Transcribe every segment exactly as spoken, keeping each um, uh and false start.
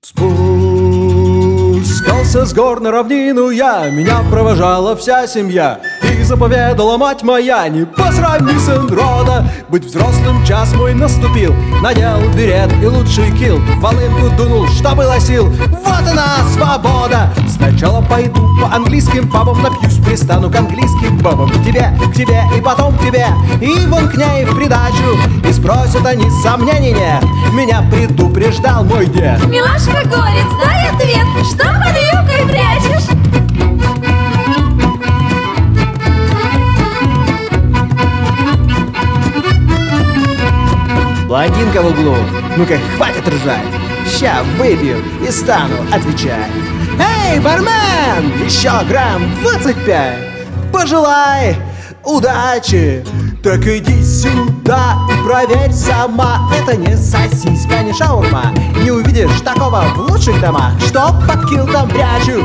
Спускался с гор на равнину я, меня провожала вся семья. И заповедала мать моя: не посрами, сын рода, быть взрослым час мой наступил. Надел берет и лучший килт, волынку дунул, что было сил. Вот она, свобода! Сначала пойду по английским пабам, напьюсь, пристану к английским бабам. К тебе, к тебе и потом к тебе, и вон к ней в придачу. И спросят они, сомнений нет, меня предупреждал мой дед. Милашка горец, дай ответ, что под юбкой прячешь? Блондинка в углу, ну-ка, хватит ржать. Ща выпью и стану отвечать. Эй, бармен, еще грамм двадцать пять. Пожелай удачи. Так иди сюда и проверь сама. Это не сосиска, не шаурма. Не увидишь такого в лучших домах, что под килтом прячу.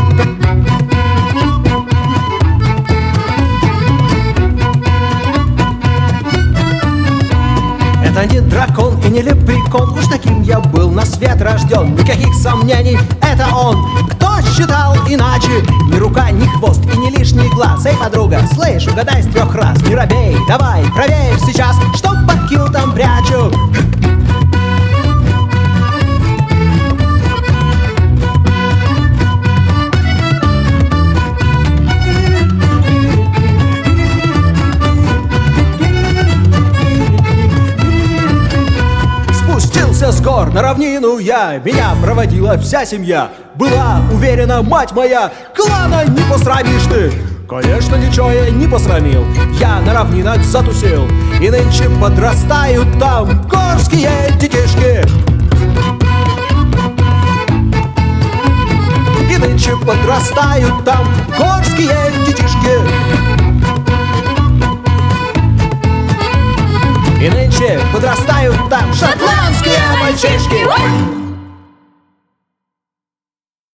Это не дракон и не лепрекон, уж таким я был на свет рожден. Никаких сомнений, это он. Кто считал иначе? Ни рука, ни хвост и ни лишний глаз. Эй, подруга, слышь, угадай с трех раз. Не робей, давай, проверь сейчас, что под килтом прячу. С гор на равнину я, меня проводила вся семья. Была уверена мать моя, клана не посрамишь ты. Конечно, ничего я не посрамил, я на равнинах затусил. И нынче подрастают там горские детишки. И нынче подрастают там горские детишки. И нынче подрастают там шотландские